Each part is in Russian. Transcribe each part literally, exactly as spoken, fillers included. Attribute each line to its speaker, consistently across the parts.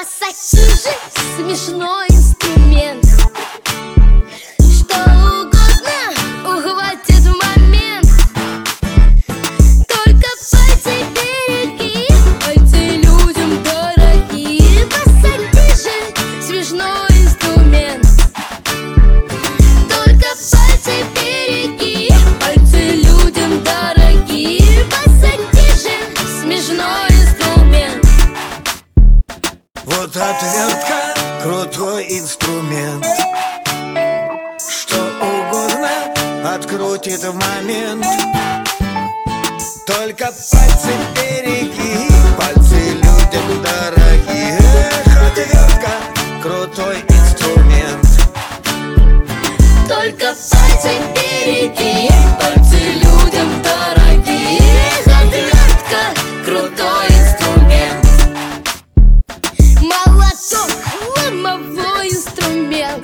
Speaker 1: Пассатижи — смешной инструмент. Что угодно ухватит в момент. Только пальцы береги, пальцы людям дорогие. Пассатижи — смешной инструмент. Только пальцы береги, пальцы людям дорогие. Пассатижи — смешной инструмент.
Speaker 2: Вот отвертка — крутой инструмент. Что угодно открутит в момент. Только пальцы береги, пальцы людям дорогие. Эх, отвертка — крутой инструмент.
Speaker 1: Только пальцы береги, пальцы людям дорогие. Отвертка — крутой инструмент. Молоток — ломовой инструмент.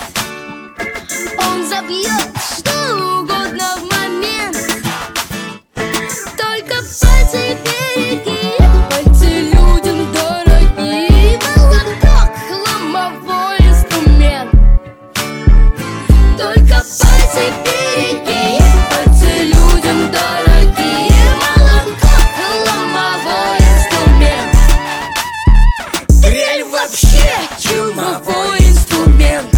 Speaker 1: Он забьет что угодно в момент. Только пальцы береги, пальцы людям дорогие. Молоток — ломовой инструмент. Только пальцы береги, пальцы людям дорогие. Молоток — ломовой инструмент. Дрель вообще чумовой инструмент.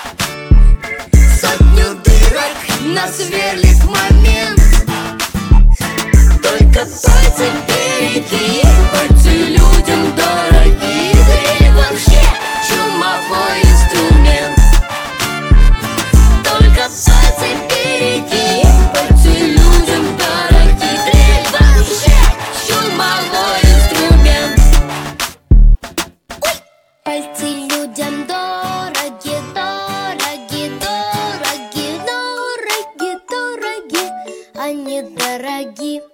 Speaker 1: Сотню дырок насверлит в момент. Только пальцы береги, пальцы людям дорогие. Дрель вообще чумовой инструмент. Только пальцы береги, пальцы людям дорогие. Дрель вообще чумовой инструмент. Ой! Пальцы людям дороги, дороги, дороги, дороги, дороги. Они дороги.